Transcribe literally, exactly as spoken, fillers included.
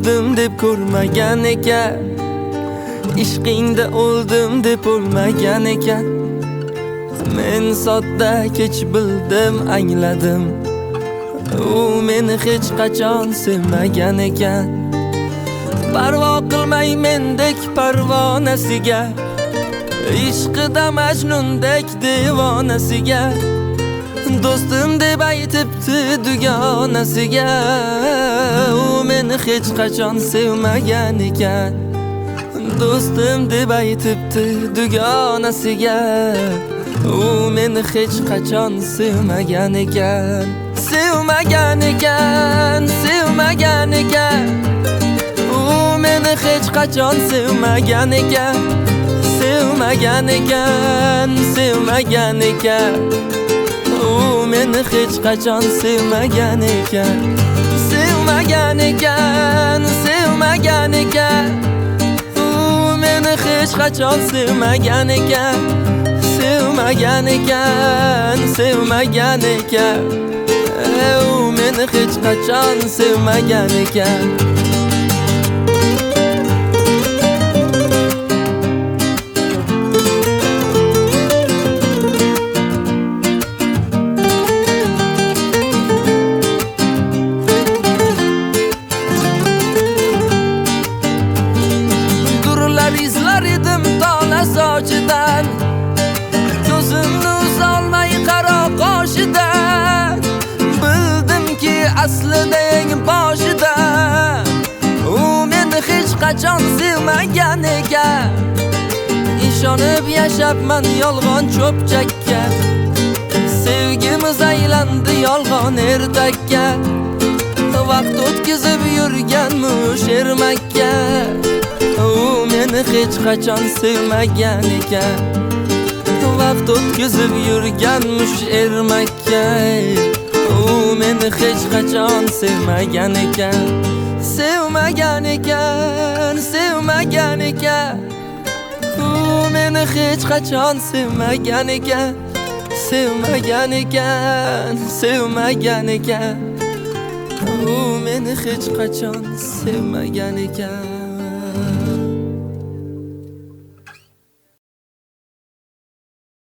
o'ldim deb ko'rmagan ekan, ishqingda o'ldim deb o'lmagan ekan. Men sodda kech bildim, angladim, u meni hech qachon sevmagan ekan. Parvo qilmay mendek parvonasiga, ishqida majnundek devonasiga, do'stim deb aytibdi dugonasiga, u meni hech qachon sevmagan ekan. Do'stim deb aytibdi dugonasiga, u meni hech qachon sevmagan ekan. Sevmagan ekan, sevmagan ekan, u meni hech qachon sevmagan ekan. Sevmagan ekan, sevmagan ekan, u meni hech qachon sevmagan ekan. Sevmagan ekan, sevmagan ekan, u meni hech qachon sevmagan ekan. Sevmagan ekan, sevmagan ekan, u meni hech qachon sevmagan ekan. Izlar edim tola sochidan, ko'zimni uzolmay qaro qoshidan. Bildimki aslida eng boshidan u meni hech qachon sevmagan ekan. Ishonib yashabman yolg'on cho'pchakka, sevgimiz aylandi yolg'on ertakka. Vaqt o'tkazib yurganmish ermakka, u meni hech qachon sevmagan ekan. Vaqt o'tkazib yurganmish ermakka, u meni hech qachon sevmagan ekan. Sevmagan ekan, sevmagan ekan, u meni hech qachon sevmagan ekan. Sevmagan ekan, sevmagan ekan, u meni hech qachon sevmagan ekan.